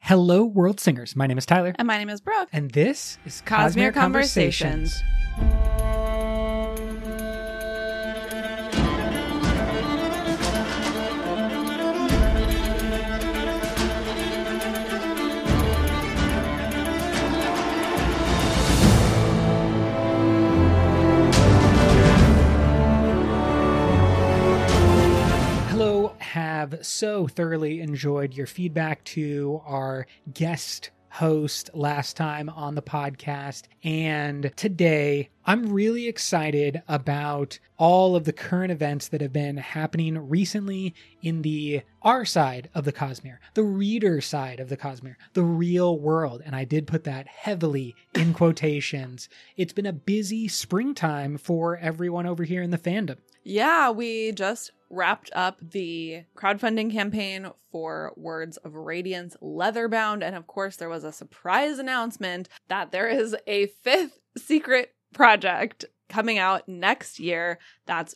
Hello, world singers. My name is Tyler. And my name is Brooke. And this is Cosmere Conversations. Have so thoroughly enjoyed your feedback to our guest host last time on the podcast. And today, I'm really excited about all of the current events that have been happening recently in the our side of the Cosmere, the reader side of the Cosmere, the real world. And I did put that heavily in quotations. It's been a busy springtime for everyone over here in the fandom. Yeah, we just wrapped up the crowdfunding campaign for Words of Radiance Leatherbound. And of course, there was a surprise announcement that there is a fifth secret project coming out next year. That's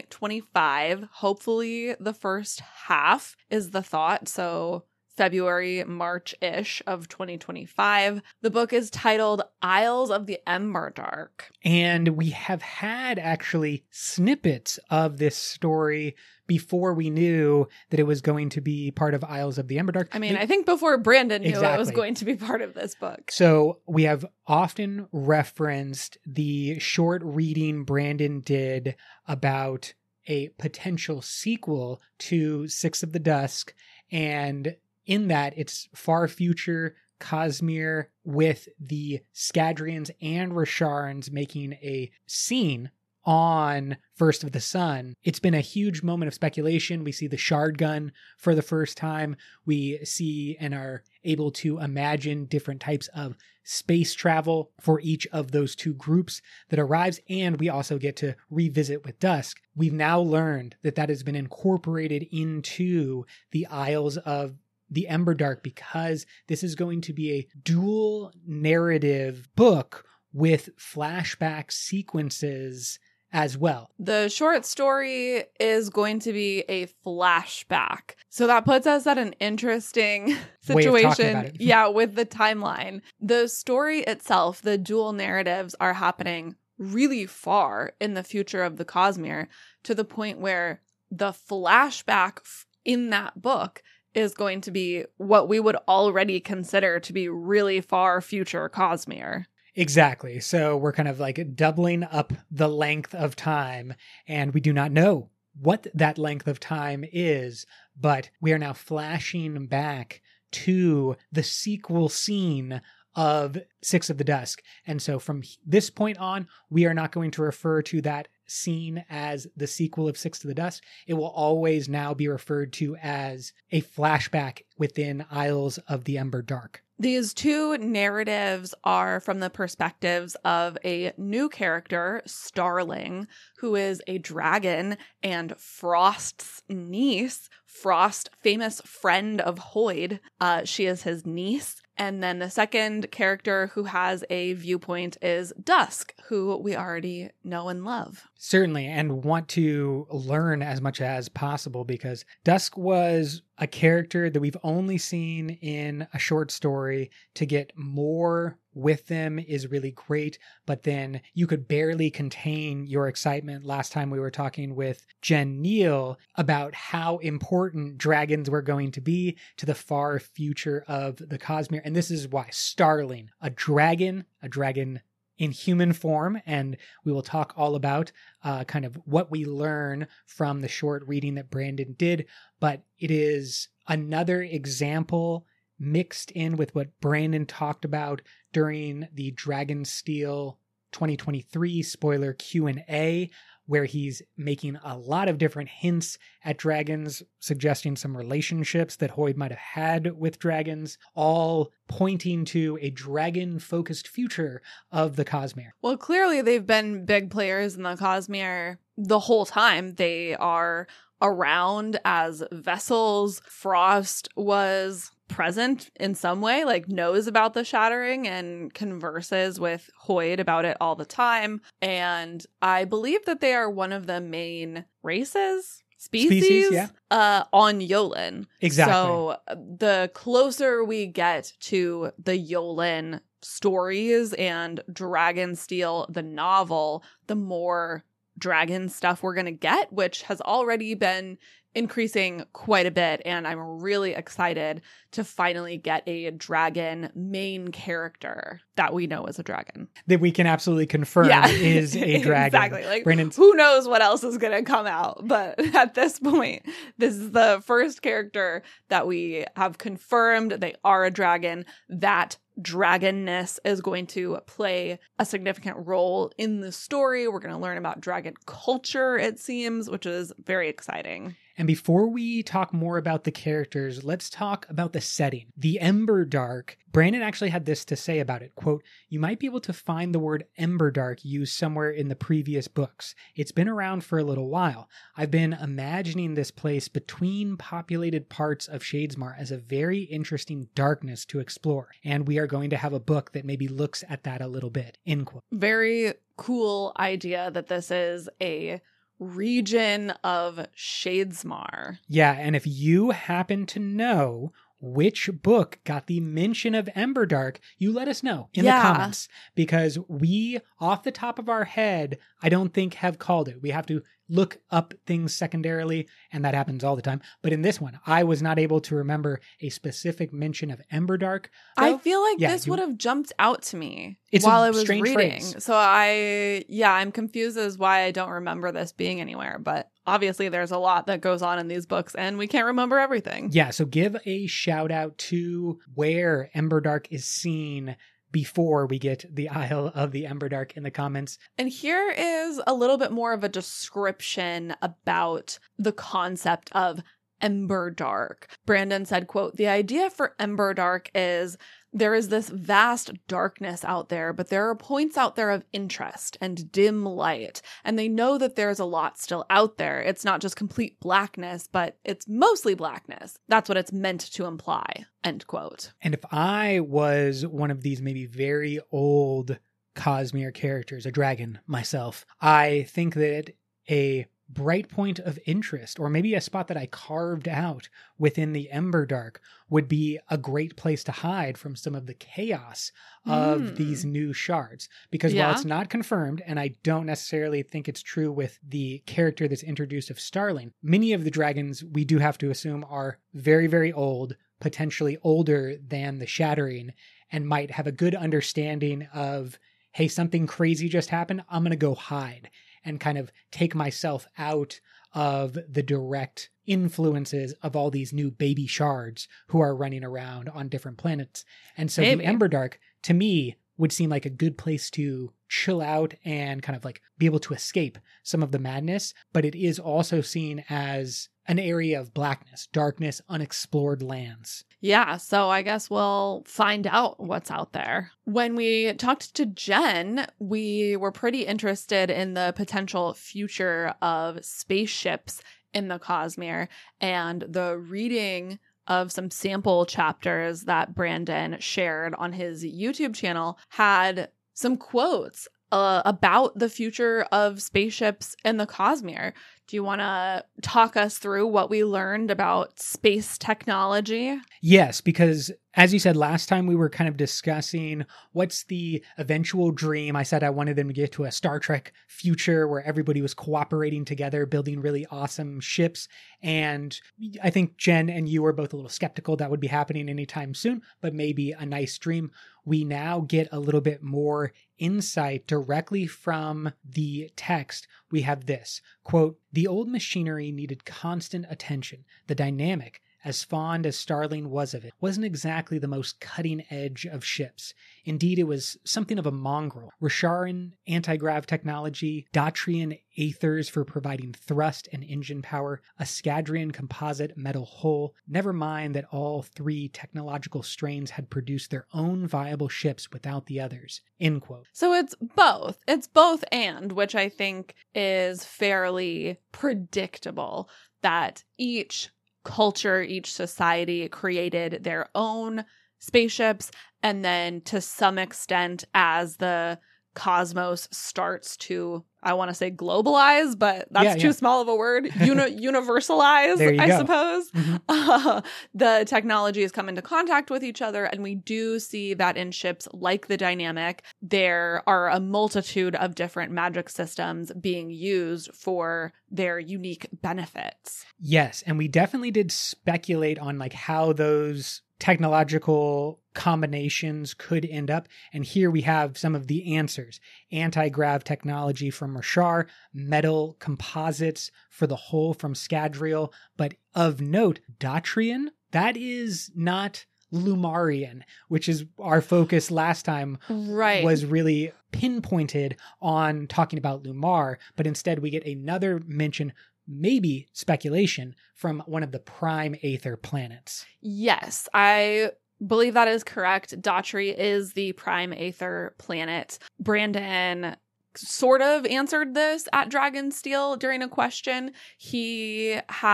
2025. Hopefully the first half is the thought. So February, March-ish of 2025. The book is titled Isles of the Emberdark. And we have had actually snippets of this story before we knew that it was going to be part of Isles of the Emberdark. I mean, I think before Brandon knew it was going to be part of this book. So we have often referenced the short reading Brandon did about a potential sequel to Six of the Dusk, and in that, it's far future Cosmere with the Scadrians and Rasharans making a scene on First of the Sun. It's been a huge moment of speculation. We see the Shard Gun for the first time. We see and are able to imagine different types of space travel for each of those two groups that arrives. And we also get to revisit with Dusk. We've now learned that that has been incorporated into the Isles of the Emberdark, because this is going to be a dual narrative book with flashback sequences as well. The short story is going to be a flashback. So that puts us at an interesting situation. Yeah, with the timeline. The story itself, the dual narratives are happening really far in the future of the Cosmere, to the point where the flashback in that book is going to be what we would already consider to be really far future Cosmere. Exactly. So we're kind of like doubling up the length of time, and we do not know what that length of time is, but we are now flashing back to the sequel scene of Six of the Dusk. And so from this point on, we are not going to refer to that scene as the sequel of Six of the Dusk. It will always now be referred to as a flashback within Isles of the Emberdark. These two narratives are from the perspectives of a new character, Starling, who is a dragon and Frost's niece. Frost, famous friend of Hoid. She is his niece. And then the second character who has a viewpoint is Dusk, who we already know and love. Certainly, and want to learn as much as possible, because Dusk was a character that we've only seen in a short story. To get more with them is really great, but then you could barely contain your excitement last time we were talking with Jen Neal about how important dragons were going to be to the far future of the Cosmere. And this is why Starling, a dragon in human form, and we will talk all about kind of what we learn from the short reading that Brandon did, but it is another example mixed in with what Brandon talked about during the Dragonsteel 2023 spoiler Q&A, where he's making a lot of different hints at dragons, suggesting some relationships that Hoid might have had with dragons, all pointing to a dragon-focused future of the Cosmere. Well, clearly they've been big players in the Cosmere the whole time. They are around as vessels. Frost was present in some way, like knows about the shattering and converses with Hoid about it all the time. And I believe that they are one of the main races species, yeah. On Yolen. Exactly. So the closer we get to the Yolen stories and Dragonsteel, the novel, the more dragon stuff we're going to get, which has already been increasing quite a bit. And I'm really excited to finally get a dragon main character that we know is a dragon. That we can absolutely confirm is a dragon. Exactly. Like, Brandon's... who knows what else is going to come out? But at this point, this is the first character that we have confirmed they are a dragon. That dragonness is going to play a significant role in the story. We're going to learn about dragon culture, it seems, which is very exciting. And before we talk more about the characters, let's talk about the setting. The Emberdark. Brandon actually had this to say about it. Quote, "You might be able to find the word Emberdark used somewhere in the previous books. It's been around for a little while. I've been imagining this place between populated parts of Shadesmar as a very interesting darkness to explore. And we are going to have a book that maybe looks at that a little bit." End quote. Very cool idea that this is a region of Shadesmar. Yeah, and if you happen to know which book got the mention of Emberdark, you let us know in the comments, because we, off the top of our head, I don't think have called it. We have to look up things secondarily, and that happens all the time. But in this one, I was not able to remember a specific mention of Emberdark. I feel like this would have jumped out to me while I was reading. Phrase. So I'm confused as why I don't remember this being anywhere. But obviously there's a lot that goes on in these books, and we can't remember everything. Yeah, so give a shout out to where Emberdark is seen before we get the Isle of the Emberdark in the comments. And here is a little bit more of a description about the concept of Emberdark. Brandon said, quote, "The idea for Emberdark is there is this vast darkness out there, but there are points out there of interest and dim light. And they know that there's a lot still out there. It's not just complete blackness, but it's mostly blackness. That's what it's meant to imply." End quote. And if I was one of these maybe very old Cosmere characters, a dragon myself, I think that a bright point of interest, or maybe a spot that I carved out within the Emberdark, would be a great place to hide from some of the chaos of these new shards. Because while it's not confirmed, and I don't necessarily think it's true with the character that's introduced of Starling, many of the dragons we do have to assume are very, very old, potentially older than the Shattering, and might have a good understanding of, hey, something crazy just happened, I'm going to go hide and kind of take myself out of the direct influences of all these new baby shards who are running around on different planets. And so the Emberdark, to me, would seem like a good place to chill out and kind of like be able to escape some of the madness. But it is also seen as an area of blackness, darkness, unexplored lands. Yeah, so I guess we'll find out what's out there. When we talked to Jen, we were pretty interested in the potential future of spaceships in the Cosmere, and the reading of some sample chapters that Brandon shared on his YouTube channel had some quotes about the future of spaceships in the Cosmere. Do you want to talk us through what we learned about space technology? Yes, because as you said last time, we were kind of discussing what's the eventual dream. I said I wanted them to get to a Star Trek future where everybody was cooperating together, building really awesome ships. And I think Jen and you were both a little skeptical that would be happening anytime soon, but maybe a nice dream. We now get a little bit more insight directly from the text. We have this, quote, "The old machinery needed constant attention. The dynamic, as fond as Starling was of it, wasn't exactly the most cutting edge of ships. Indeed, it was something of a mongrel. Rasharan anti-grav technology, Datrian aethers for providing thrust and engine power, a Scadrian composite metal hull. Never mind that all three technological strains had produced their own viable ships without the others." End quote. So it's both. It's both and, which I think is fairly predictable, that each culture, each society created their own spaceships, and then to some extent, as the cosmos starts to, I want to say globalize, but that's too small of a word. Universalize, I suppose. The technologies come into contact with each other, and we do see that in ships like the Dynamic, there are a multitude of different magic systems being used for their unique benefits. Yes, and we definitely did speculate on like how those technological combinations could end up. And here we have some of the answers. Anti-grav technology from Rashar, metal composites for the hull from Scadrial. But of note, Datrian, that is not Lumarian, which is our focus last time, was really pinpointed on talking about Lumar. But instead we get another mention, maybe speculation, from one of the prime Aether planets. Yes, I believe that is correct. Datri is the prime Aether planet. Brandon sort of answered this at Dragonsteel during a question. He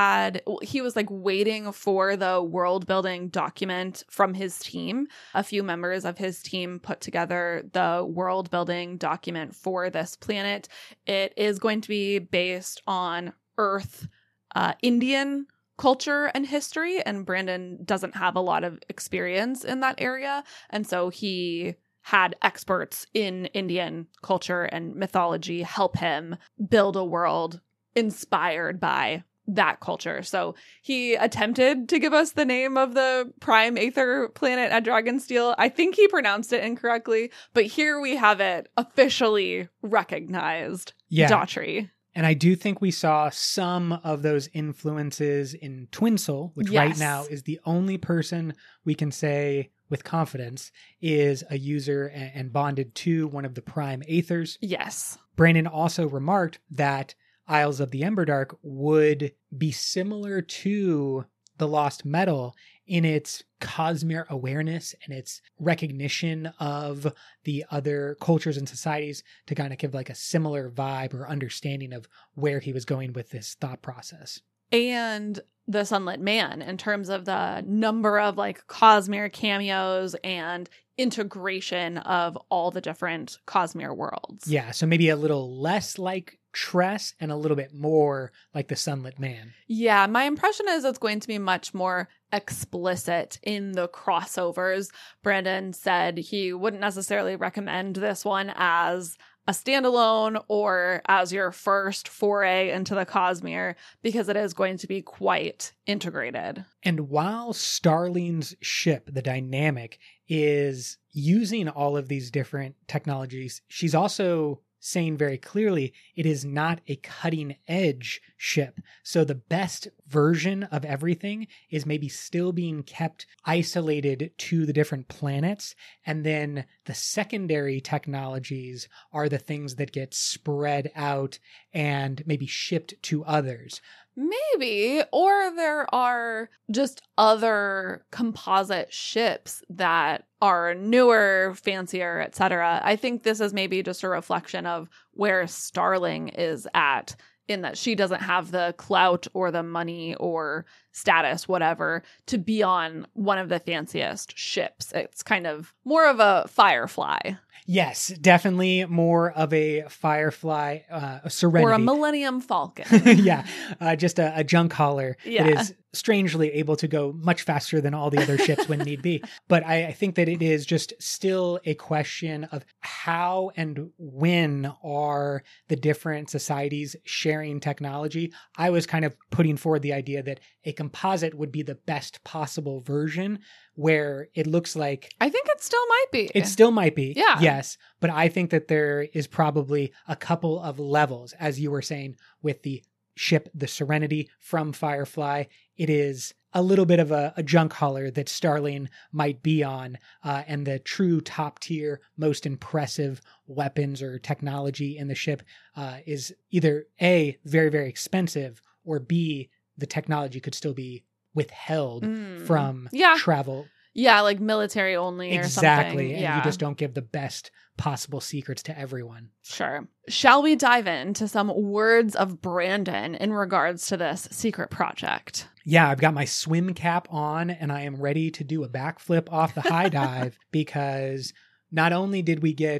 was like waiting for the world building document from his team. A few members of his team put together the world building document for this planet. It is going to be based on Earth, Indian culture and history, and Brandon doesn't have a lot of experience in that area, and so he had experts in Indian culture and mythology help him build a world inspired by that culture. So he attempted to give us the name of the prime Aether planet at Dragonsteel. I think he pronounced it incorrectly, but here we have it officially recognized. Datri. And I do think we saw some of those influences in Twinsoul, which right now is the only person we can say with confidence is a user and bonded to one of the prime Aethers. Yes. Brandon also remarked that Isles of the Emberdark would be similar to the Lost Metal in its Cosmere awareness and its recognition of the other cultures and societies, to kind of give like a similar vibe or understanding of where he was going with this thought process. And the Sunlit Man, in terms of the number of like Cosmere cameos and integration of all the different Cosmere worlds. Yeah, so maybe a little less like Tress and a little bit more like the Sunlit Man. Yeah, my impression is it's going to be much more explicit in the crossovers. Brandon said he wouldn't necessarily recommend this one as a standalone or as your first foray into the Cosmere, because it is going to be quite integrated. And while Starling's ship, the Dynamic, is using all of these different technologies, she's also saying very clearly it is not a cutting edge ship. So the best version of everything is maybe still being kept isolated to the different planets. And then the secondary technologies are the things that get spread out and maybe shipped to others. Maybe, or there are just other composite ships that are newer, fancier, etc. I think this is maybe just a reflection of where Starling is at, in that she doesn't have the clout or the money or status, whatever, to be on one of the fanciest ships. It's kind of more of a Firefly. Yes, definitely more of a Firefly, a Serenity. Or a Millennium Falcon. Yeah, just a junk hauler that is strangely able to go much faster than all the other ships when need be. But I think that it is just still a question of how and when are the different societies sharing technology. I was kind of putting forward the idea that a composite would be the best possible version, where it looks like... I think it still might be. It still might be. Yeah. Yes. But I think that there is probably a couple of levels, as you were saying, with the ship, the Serenity from Firefly. It is a little bit of a junk hauler that Starling might be on. And the true top tier, most impressive weapons or technology in the ship is either A, very, very expensive, or B, the technology could still be withheld from travel. Yeah, like military only or something. Exactly. And you just don't give the best possible secrets to everyone. Sure. Shall we dive into some words of Brandon in regards to this secret project? Yeah, I've got my swim cap on and I am ready to do a backflip off the high dive, because not only did we get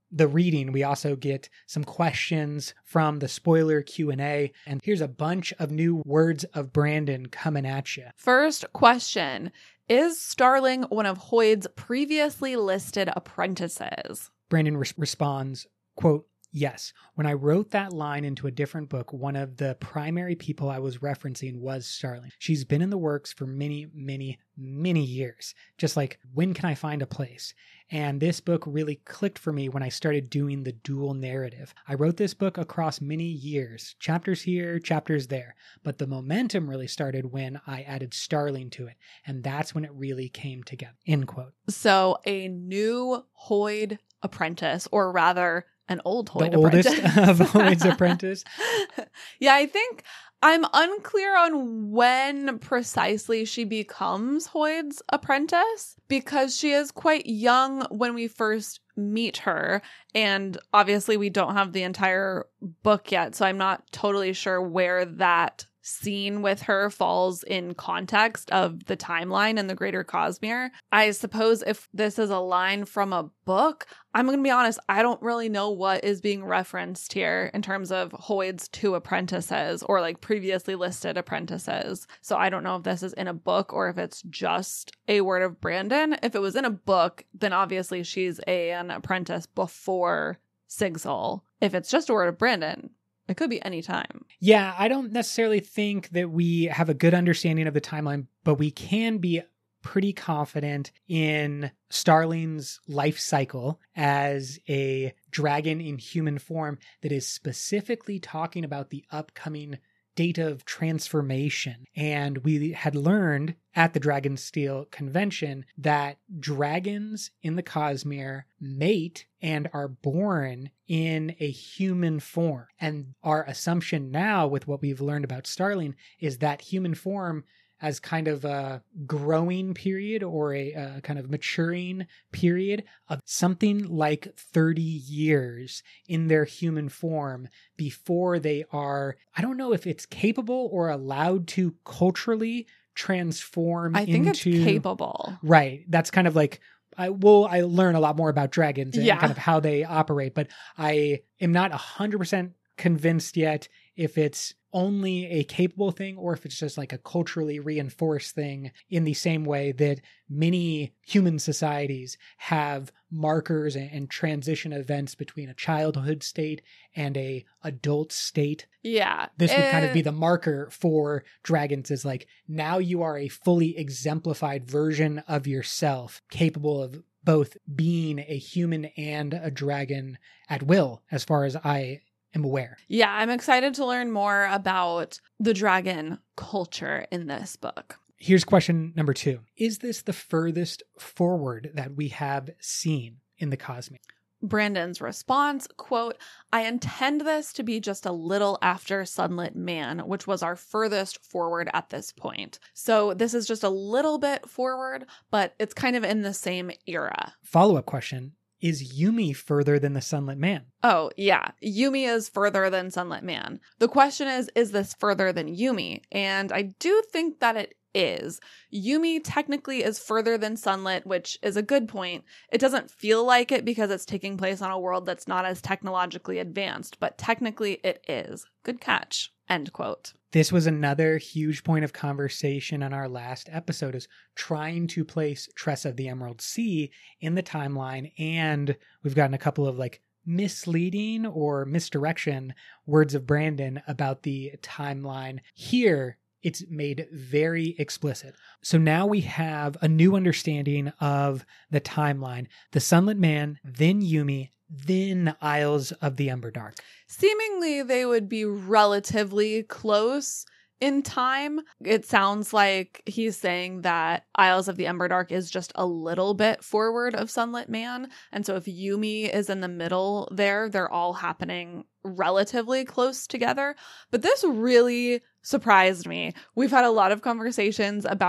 the reading, we also get some questions from the spoiler Q&A. And here's a bunch of new words of Brandon coming at you. First question. Is Starling one of Hoyd's previously listed apprentices? Brandon responds, quote, yes. When I wrote that line into a different book, one of the primary people I was referencing was Starling. She's been in the works for many, many, many years. Just like, when can I find a place? And this book really clicked for me when I started doing the dual narrative. I wrote this book across many years, chapters here, chapters there, but the momentum really started when I added Starling to it, and that's when it really came together, end quote. So a new Hoyd apprentice, or rather an old Hoyd the apprentice. Oldest of Hoyd's apprentice. Yeah, I think I'm unclear on when precisely she becomes Hoyd's apprentice, because she is quite young when we first meet her. And obviously we don't have the entire book yet, so I'm not totally sure where that scene with her falls in context of the timeline and the greater Cosmere. I suppose if this is a line from a book, I'm going to be honest, I don't really know what is being referenced here in terms of Hoyd's two apprentices or like previously listed apprentices. So I don't know if this is in a book or if it's just a word of Brandon. If it was in a book, then obviously she's an apprentice before Sigil. If it's just a word of Brandon, it could be any time. Yeah, I don't necessarily think that we have a good understanding of the timeline, but we can be pretty confident in Starling's life cycle as a dragon in human form that is specifically talking about the upcoming date of transformation. And we had learned at the Dragonsteel convention that dragons in the Cosmere mate and are born in a human form. And our assumption now with what we've learned about Starling is that human form as kind of a growing period or a kind of maturing period of something like 30 years in their human form before they are, I don't know if it's capable or allowed to culturally transform into... I think it's capable. Right. That's kind of like, I learn a lot more about dragons and kind of how they operate, but I am not 100% convinced yet if it's only a capable thing or if it's just like a culturally reinforced thing, in the same way that many human societies have markers and transition events between a childhood state and a adult state. Yeah. This would kind of be the marker for dragons, is like, now you are a fully exemplified version of yourself, capable of both being a human and a dragon at will, as far as I am aware. Yeah, I'm excited to learn more about the dragon culture in this book. Here's question number 2. Is this the furthest forward that we have seen in the Cosmere? Brandon's response, quote, I intend this to be just a little after Sunlit Man, which was our furthest forward at this point. So this is just a little bit forward, but it's kind of in the same era. Follow-up question. Is Yumi further than the Sunlit Man? Oh, yeah. Yumi is further than Sunlit Man. The question is this further than Yumi? And I do think that it is. Yumi technically is further than Sunlit, which is a good point. It doesn't feel like it because it's taking place on a world that's not as technologically advanced, but technically it is. Good catch. End quote. This was another huge point of conversation on our last episode, is trying to place Tressa of the Emerald Sea in the timeline. And we've gotten a couple of like misleading or misdirection words of Brandon about the timeline. Here, it's made very explicit. So now we have a new understanding of the timeline. The Sunlit Man, then Yumi, then Isles of the Emberdark. Seemingly, they would be relatively close in time. It sounds like he's saying that Isles of the Emberdark is just a little bit forward of Sunlit Man. And so if Yumi is in the middle there, they're all happening relatively close together. But this really surprised me. We've had a lot of conversations about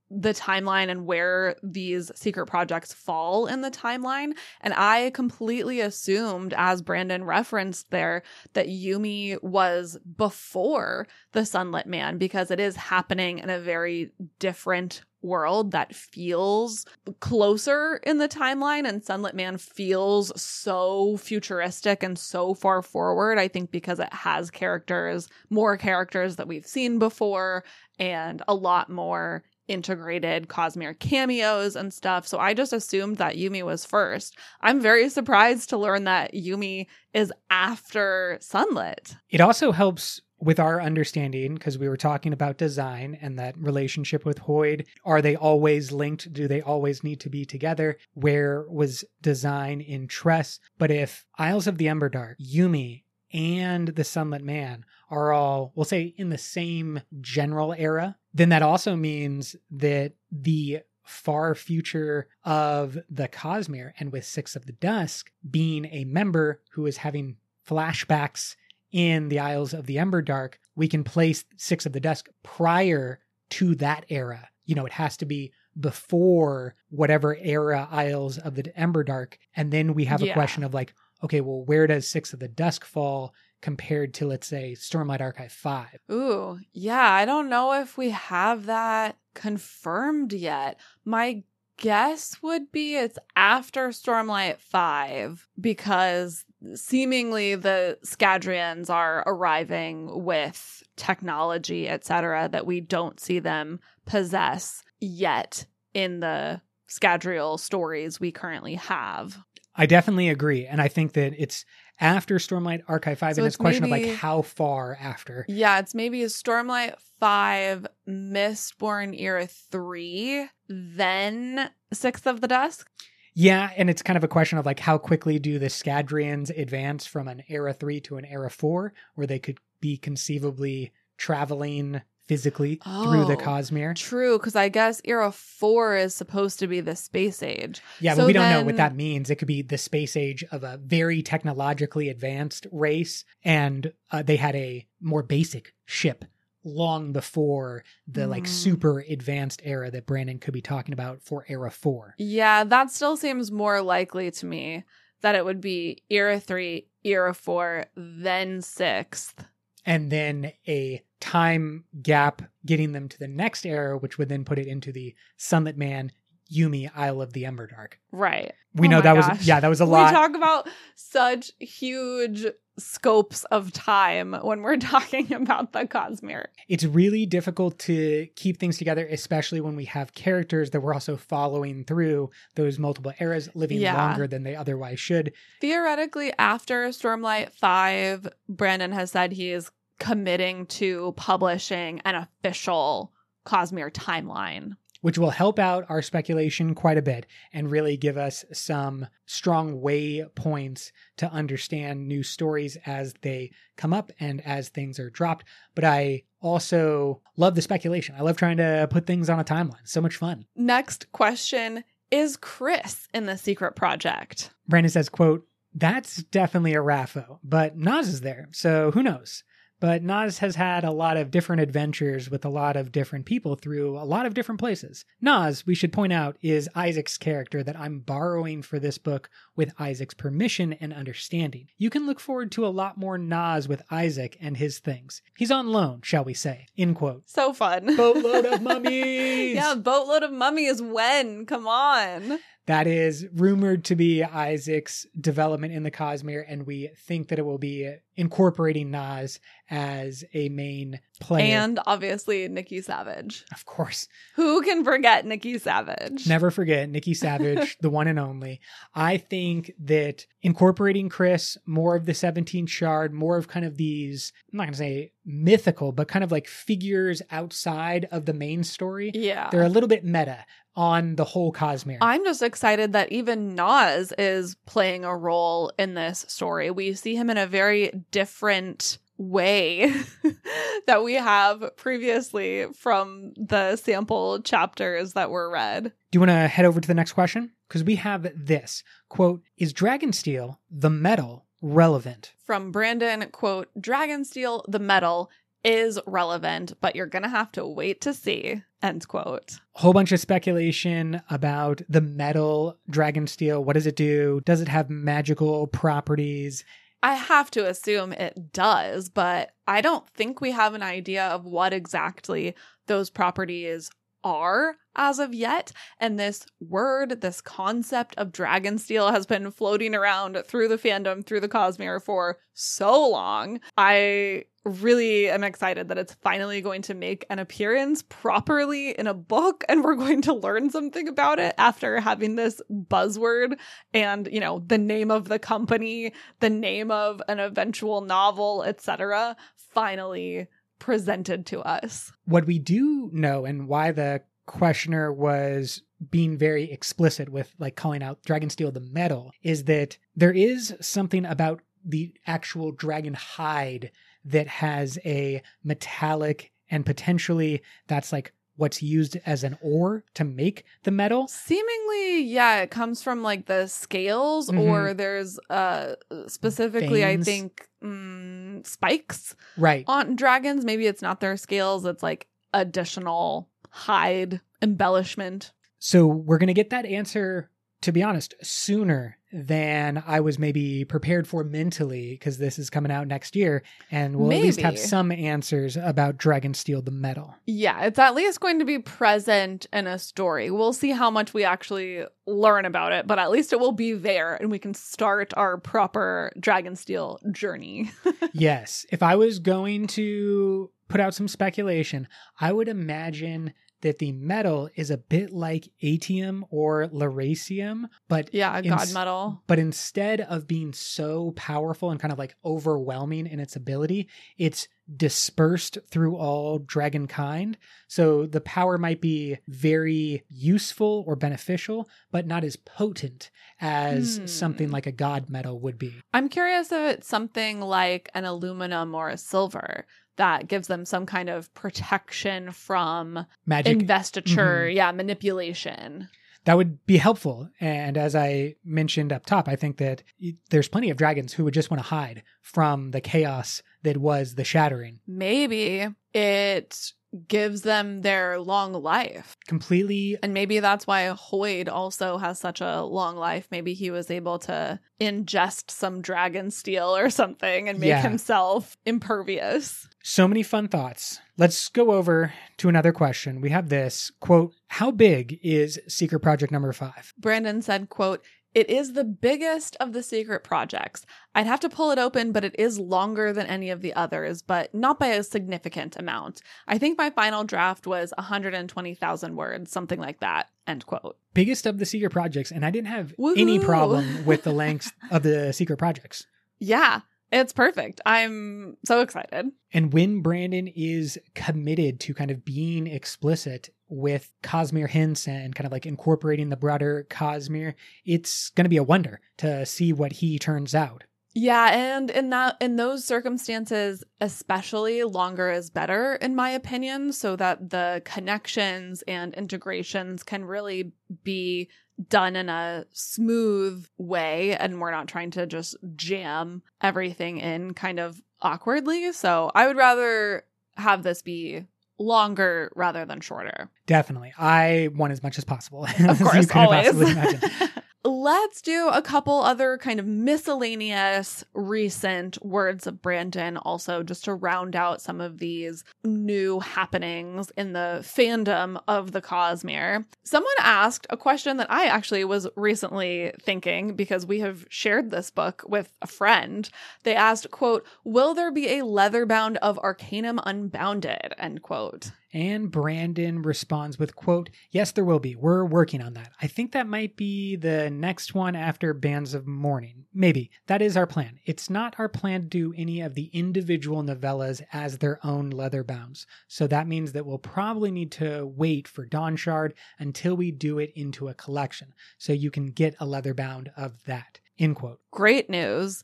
the timeline and where these secret projects fall in the timeline. And I completely assumed, as Brandon referenced there, that Yumi was before the Sunlit Man, because it is happening in a very different world that feels closer in the timeline, and Sunlit Man feels so futuristic and so far forward. I think because it has more characters that we've seen before, and a lot more integrated Cosmere cameos and stuff. So I just assumed that Yumi was first. I'm very surprised to learn that Yumi is after Sunlit. It also helps with our understanding, because we were talking about design and that relationship with Hoid. Are they always linked? Do they always need to be together? Where was design in Tress? But if Isles of the Emberdark, Yumi, and the Sunlit Man are all, we'll say, in the same general era, then that also means that the far future of the Cosmere, and with Six of the Dusk being a member who is having flashbacks in the Isles of the Emberdark, we can place Six of the Dusk prior to that era. You know, it has to be before whatever era Isles of the Emberdark. And then we have a question of like, okay, well, where does Six of the Dusk fall compared to, let's say, Stormlight Archive 5? Ooh, yeah, I don't know if we have that confirmed yet. My guess would be it's after Stormlight 5, because seemingly the Scadrians are arriving with technology, etc., that we don't see them possess yet in the Scadrial stories we currently have. I definitely agree. And I think that it's after Stormlight Archive 5, and it's a question of like how far after. Yeah, it's maybe Stormlight 5, Mistborn Era 3, then Sixth of the Dusk. Yeah, and it's kind of a question of like how quickly do the Scadrians advance from an Era 3 to an Era 4, where they could be conceivably traveling physically through the Cosmere. True, because I guess Era 4 is supposed to be the space age. Yeah, but we don't know what that means. It could be the space age of a very technologically advanced race, and they had a more basic ship long before the like super advanced era that Brandon could be talking about for Era 4. Yeah, that still seems more likely to me, that it would be Era 3, Era 4, then 6th. And then a time gap getting them to the next era, which would then put it into the Sunlit Man, Yumi, Isle of the Emberdark. Right. We know that was a lot. We talk about such huge scopes of time when we're talking about the Cosmere. It's really difficult to keep things together, especially when we have characters that we're also following through those multiple eras, living longer than they otherwise should. Theoretically, after Stormlight 5, Brandon has said he is committing to publishing an official Cosmere timeline, which will help out our speculation quite a bit and really give us some strong waypoints to understand new stories as they come up and as things are dropped. But I also love the speculation. I love trying to put things on a timeline. So much fun. Next question. Is Chris in the secret project? Brandon says, quote, "That's definitely a Raffo, but Nas is there, so who knows?" But Nas has had a lot of different adventures with a lot of different people through a lot of different places. Nas, we should point out, is Isaac's character that I'm borrowing for this book with Isaac's permission and understanding. You can look forward to a lot more Nas with Isaac and his things. He's on loan, shall we say. End quote. So fun. Boatload of mummies! Yeah, boatload of mummies when? Come on. That is rumored to be Isaac's development in the Cosmere, and we think that it will be incorporating Nas as a main player. And obviously Nikki Savage. Of course. Who can forget Nikki Savage? Never forget Nikki Savage, the one and only. I think that incorporating Chris, more of the 17th Shard, more of kind of these, I'm not going to say mythical, but kind of like figures outside of the main story. Yeah. They're a little bit meta on the whole Cosmere. I'm just excited that even Nas is playing a role in this story. We see him in a very different way that we have previously from the sample chapters that were read. Do you want to head over to the next question? Because we have this, quote, "Is Dragonsteel, the metal, relevant?" From Brandon, quote, "Dragonsteel, the metal, is relevant, but you're going to have to wait to see, end quote. Whole bunch of speculation about the metal Dragonsteel. What does it do? Does it have magical properties? I have to assume it does, but I don't think we have an idea of what exactly those properties are as of yet. And this word, this concept of Dragonsteel has been floating around through the fandom, through the Cosmere for so long. I really am excited that it's finally going to make an appearance properly in a book, and we're going to learn something about it after having this buzzword and, you know, the name of the company, the name of an eventual novel, etc., finally presented to us. What we do know, and why the questioner was being very explicit with like calling out Dragonsteel the metal, is that there is something about the actual dragon hide that has a metallic, and potentially that's like what's used as an ore to make the metal. Seemingly, yeah, it comes from like the scales, or there's specifically, Veins. I think, spikes Right. on dragons. Maybe it's not their scales, it's like additional hide embellishment. So we're going to get that answer, to be honest, sooner than I was maybe prepared for mentally, because this is coming out next year, and we'll at least have Maybe. some answers about Dragonsteel the metal. Yeah, it's at least going to be present in a story. We'll see how much we actually learn about it, but at least it will be there, and we can start our proper Dragonsteel journey. Yes. If I was going to put out some speculation, I would imagine that the metal is a bit like Atium or Lerasium, but Yeah, god metal. But instead of being so powerful and kind of like overwhelming in its ability, it's dispersed through all dragonkind. So the power might be very useful or beneficial, but not as potent as something like a god metal would be. I'm curious if it's something like an aluminum or a silver that gives them some kind of protection from Magic. investiture, manipulation. That would be helpful. And as I mentioned up top, I think that there's plenty of dragons who would just want to hide from the chaos that was the Shattering. Maybe it gives them their long life. Completely. And maybe that's why Hoid also has such a long life. Maybe he was able to ingest some dragon steel or something and make himself impervious. So many fun thoughts. Let's go over to another question. We have this, quote, how big is Secret Project number 5? Brandon said, quote, it is the biggest of the secret projects. I'd have to pull it open, but it is longer than any of the others, but not by a significant amount. I think my final draft was 120,000 words, something like that, end quote. Biggest of the secret projects, and I didn't have any problem with the length of the secret projects. Yeah. It's perfect. I'm so excited. And when Brandon is committed to kind of being explicit with Cosmere hints and kind of like incorporating the broader Cosmere, it's going to be a wonder to see what he turns out. Yeah, and in those circumstances, especially longer is better, in my opinion, so that the connections and integrations can really be done in a smooth way, and we're not trying to just jam everything in kind of awkwardly. So I would rather have this be longer rather than shorter. Definitely. I want as much as possible. Of course, always. Imagine. Let's do a couple other kind of miscellaneous recent words of Brandon also, just to round out some of these new happenings in the fandom of the Cosmere. Someone asked a question that I actually was recently thinking, because we have shared this book with a friend. They asked, quote, will there be a leather-bound of Arcanum Unbounded, end quote. And Brandon responds with, quote, yes, there will be. We're working on that. I think that might be the next one after Bands of Mourning. Maybe. That is our plan. It's not our plan to do any of the individual novellas as their own leather bounds. So that means that we'll probably need to wait for Dawnshard until we do it into a collection. So you can get a leather bound of that, end quote. Great news.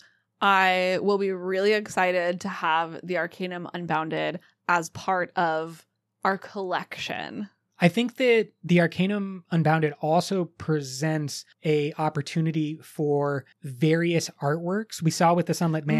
I will be really excited to have the Arcanum Unbounded as part of our collection. I think that the Arcanum Unbounded also presents a opportunity for various artworks. We saw with the Sunlit Man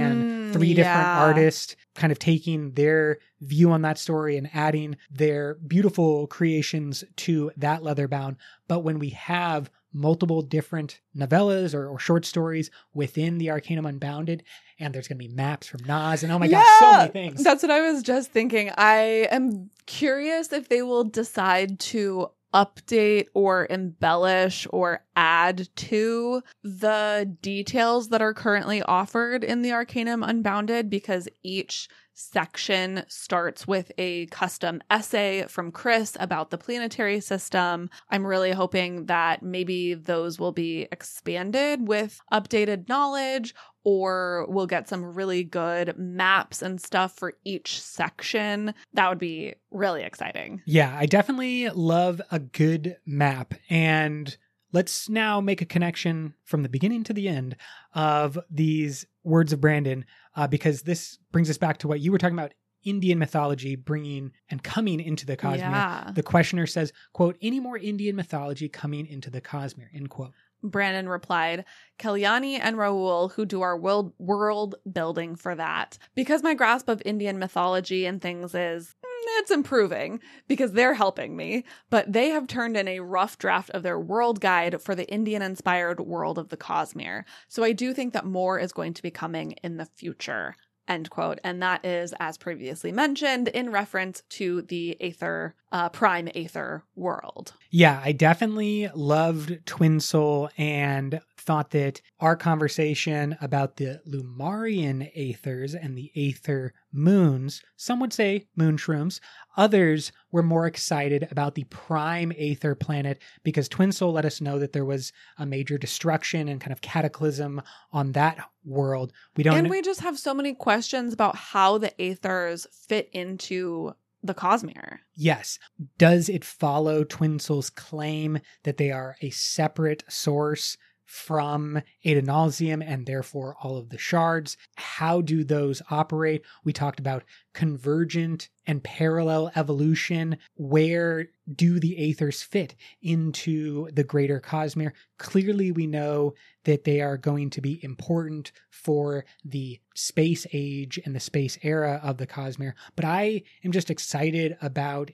three different artists kind of taking their view on that story and adding their beautiful creations to that leatherbound. But when we have multiple different novellas or short stories within the Arcanum Unbounded, and there's going to be maps from Nas, and oh my gosh, so many things. That's what I was just thinking. I am curious if they will decide to update or embellish or add to the details that are currently offered in the Arcanum Unbounded, because each section starts with a custom essay from Chris about the planetary system. I'm really hoping that maybe those will be expanded with updated knowledge, or we'll get some really good maps and stuff for each section. That would be really exciting. Yeah, I definitely love a good map. And let's now make a connection from the beginning to the end of these words of Brandon, because this brings us back to what you were talking about, Indian mythology bringing and coming into the Cosmere. Yeah. The questioner says, quote, any more Indian mythology coming into the Cosmere, end quote. Brandon replied, Kalyani and Raul, who do our world building for that. Because my grasp of Indian mythology and things is, it's improving because they're helping me, but they have turned in a rough draft of their world guide for the Indian-inspired world of the Cosmere. So I do think that more is going to be coming in the future. End quote. And that is, as previously mentioned, in reference to the Aether, Prime Aether world. Yeah, I definitely loved Twin Soul and thought that our conversation about the Lumarian Aethers and the Aether moons, some would say moon shrooms, others were more excited about the Prime Aether planet because Twin Soul let us know that there was a major destruction and kind of cataclysm on that world. We just have so many questions about how the Aethers fit into the Cosmere. Yes. Does it follow Twin Soul's claim that they are a separate source from Adonalsium and therefore all of the shards? How do those operate? We talked about convergent and parallel evolution. Where do the Aethers fit into the greater Cosmere? Clearly, we know that they are going to be important for the space age and the space era of the Cosmere. But I am just excited about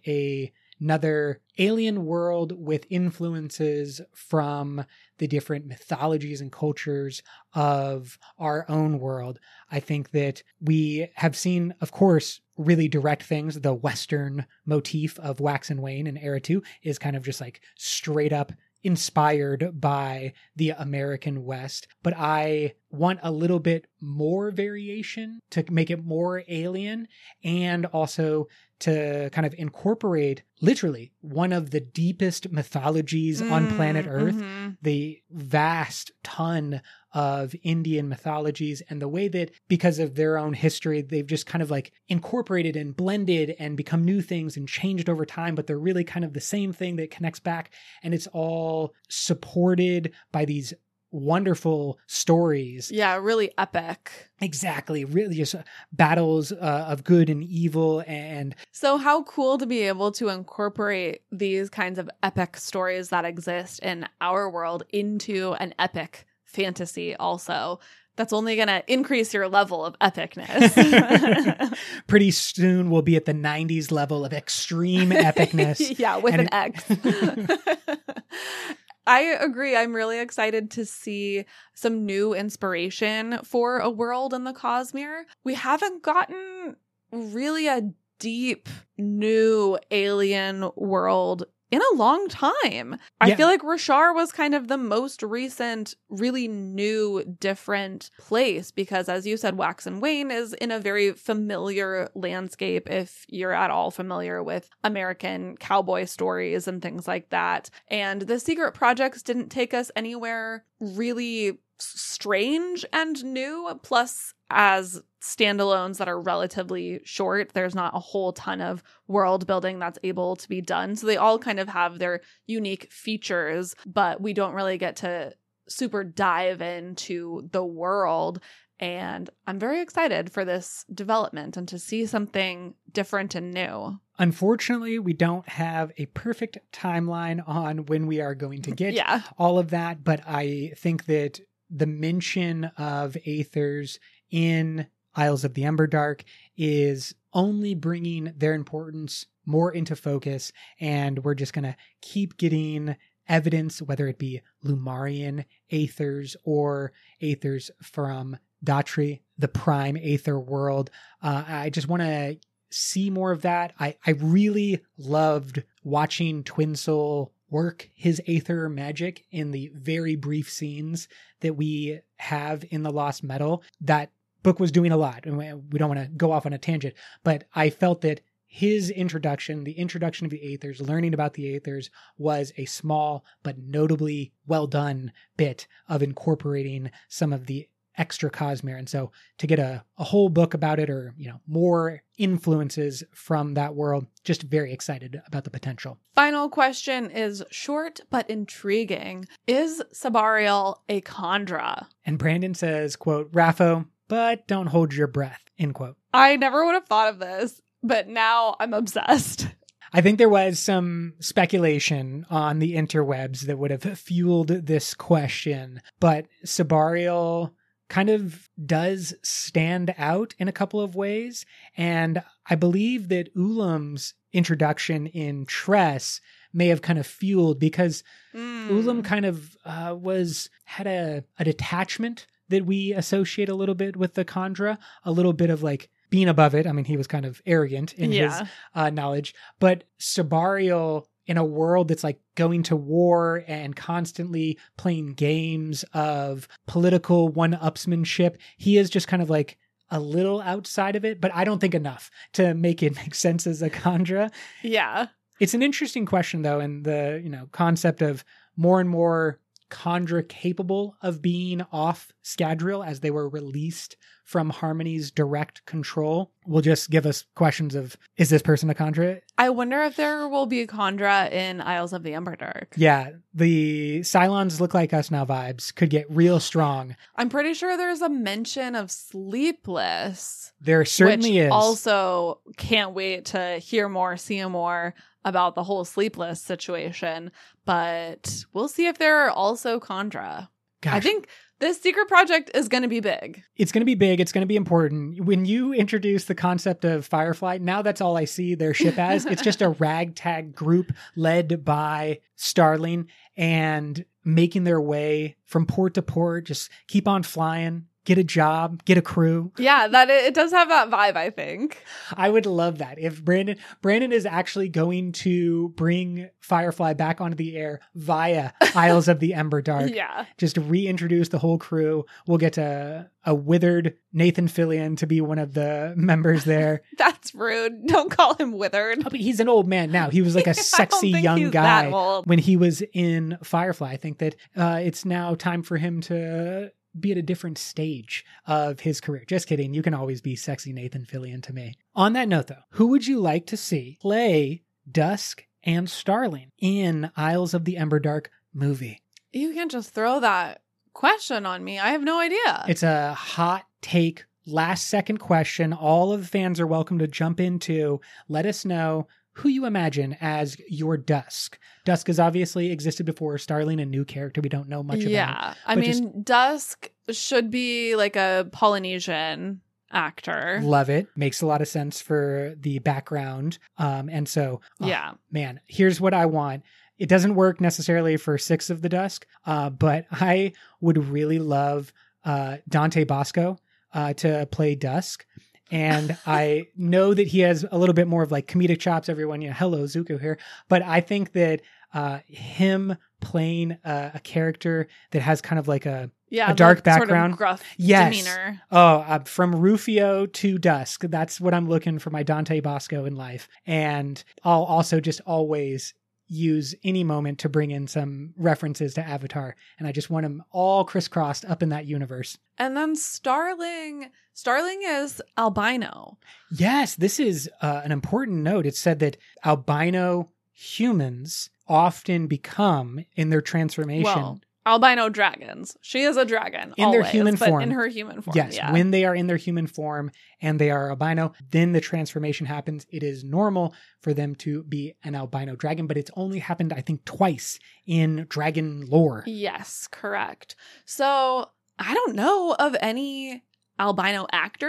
another alien world with influences from the different mythologies and cultures of our own world. I think that we have seen, of course, really direct things. The Western motif of Wax and Wayne in Era 2 is kind of just like straight up inspired by the American West, but I want a little bit more variation to make it more alien and also to kind of incorporate literally one of the deepest mythologies on planet Earth, the vast ton of Indian mythologies, and the way that because of their own history, they've just kind of like incorporated and blended and become new things and changed over time, but they're really kind of the same thing that connects back. And it's all supported by these wonderful stories. Yeah, really epic. Exactly. Really just battles of good and evil. And so how cool to be able to incorporate these kinds of epic stories that exist in our world into an epic fantasy also. That's only going to increase your level of epicness. Pretty soon we'll be at the 90s level of extreme epicness. Yeah, with an X. I agree. I'm really excited to see some new inspiration for a world in the Cosmere. We haven't gotten really a deep, new alien world in a long time. I feel like Roshar was kind of the most recent, really new, different place because, as you said, Wax and Wayne is in a very familiar landscape if you're at all familiar with American cowboy stories and things like that. And the secret projects didn't take us anywhere really strange and new. Plus, as standalones that are relatively short, there's not a whole ton of world building that's able to be done. So they all kind of have their unique features, but we don't really get to super dive into the world. And I'm very excited for this development and to see something different and new. Unfortunately, we don't have a perfect timeline on when we are going to get all of that, but I think that the mention of Aethers in Isles of the Emberdark is only bringing their importance more into focus, and we're just going to keep getting evidence, whether it be Lumarian Aethers or Aethers from Datri, the prime Aether world. I just want to see more of that. I really loved watching Twinsoul work his Aether magic in the very brief scenes that we have in The Lost Metal. That book was doing a lot, and we don't want to go off on a tangent, but I felt that his introduction, the introduction of the Aethers, learning about the Aethers, was a small but notably well done bit of incorporating some of the extra Cosmere. And so to get a whole book about it, or, you know, more influences from that world, just very excited about the potential. Final question is short but intriguing. Is Sabarial a Khandra? And Brandon says, quote, Rapho, but don't hold your breath, end quote. I never would have thought of this, but now I'm obsessed. I think there was some speculation on the interwebs that would have fueled this question, but Sabarial kind of does stand out in a couple of ways. And I believe that Ulam's introduction in Tress may have kind of fueled, because Ulam kind of had a detachment that we associate a little bit with the Khandra, a little bit of like being above it. I mean, he was kind of arrogant in his knowledge, but Sabarial, in a world that's like going to war and constantly playing games of political one-upsmanship, he is just kind of like a little outside of it, but I don't think enough to make it make sense as a Khandra. Yeah. It's an interesting question, though, and the, you know, concept of more and more Khandra capable of being off Scadrial as they were released from Harmony's direct control will just give us questions of, is this person a Khandra? I wonder if there will be a Khandra in Isles of the Emberdark. Yeah, the Cylons look like us now vibes could get real strong. I'm pretty sure there's a mention of Sleepless. There certainly is. Also, can't wait to hear more, see more about the whole Sleepless situation, but we'll see if there are also Khandra. Gosh. I think this secret project is going to be big. It's going to be big. It's going to be important. When you introduce the concept of Firefly, now that's all I see their ship as. It's just a ragtag group led by Starling and making their way from port to port, just keep on flying, get a job, get a crew. Yeah, that it does have that vibe, I think. I would love that. If Brandon is actually going to bring Firefly back onto the air via Isles of the Emberdark. Yeah. Just reintroduce the whole crew. We'll get a withered Nathan Fillion to be one of the members there. That's rude. Don't call him withered. Oh, but he's an old man now. He was like a sexy young guy when he was in Firefly. I think that it's now time for him to be at a different stage of his career. Just kidding. You can always be sexy Nathan Fillion to me. On that note, though, who would you like to see play Dusk and Starling in Isles of the Emberdark movie? You can't just throw that question on me. I have no idea. It's a hot take, last second question. All of the fans are welcome to jump into. Let us know who you imagine as your Dusk. Dusk has obviously existed before. Starling, a new character we don't know much about. Yeah. I mean, Dusk should be like a Polynesian actor. Love it. Makes a lot of sense for the background. And so, yeah, man, here's what I want. It doesn't work necessarily for Six of the Dusk, but I would really love Dante Bosco to play Dusk. And I know that he has a little bit more of like comedic chops. Everyone, you know, hello, Zuko here. But I think that him playing a character that has kind of like a dark background, sort of gruff demeanor. Oh, from Rufio to Dusk. That's what I'm looking for my Dante Bosco in life. And I'll also just always use any moment to bring in some references to Avatar. And I just want them all crisscrossed up in that universe. And then Starling is albino. Yes, this is an important note. It said that albino humans often become, in their transformation, albino dragons. She is a dragon in always, their human but form. in her human form. Yes, yeah. when they are in their human form and they are albino, then the transformation happens. It is normal for them to be an albino dragon, but it's only happened, I think, twice in dragon lore. Yes, correct. So I don't know of any albino actors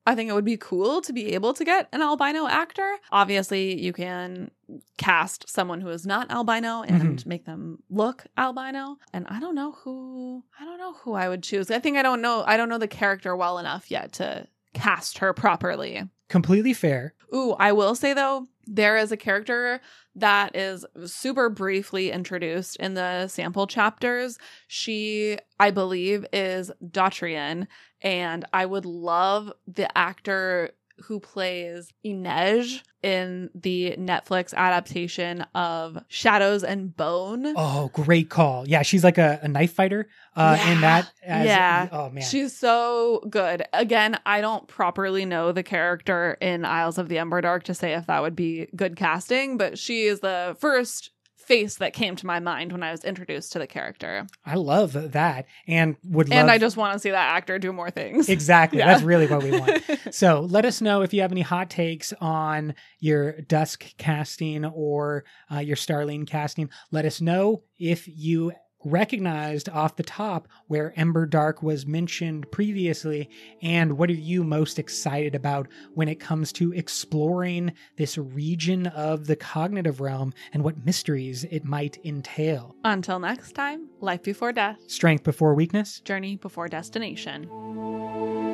I think it would be cool to be able to get an albino actor. Obviously, you can cast someone who is not albino and make them look albino. And I don't know who I would choose. I don't know the character well enough yet to cast her properly. Completely fair. Ooh, I will say though, there is a character that is super briefly introduced in the sample chapters. She, I believe, is Dotrian, and I would love the actor who plays Inej in the Netflix adaptation of Shadows and Bone. Oh, great call. Yeah, she's like a knife fighter in that. Oh, man. She's so good. Again, I don't properly know the character in Isles of the Emberdark to say if that would be good casting, but she is the first face that came to my mind when I was introduced to the character. I love that, and I just want to see that actor do more things. Exactly. Yeah. That's really what we want. So let us know if you have any hot takes on your Dusk casting or your Starling casting. Let us know if you recognized off the top where Emberdark was mentioned previously, and what are you most excited about when it comes to exploring this region of the cognitive realm and what mysteries it might entail. Until next time, life before death, strength before weakness, journey before destination.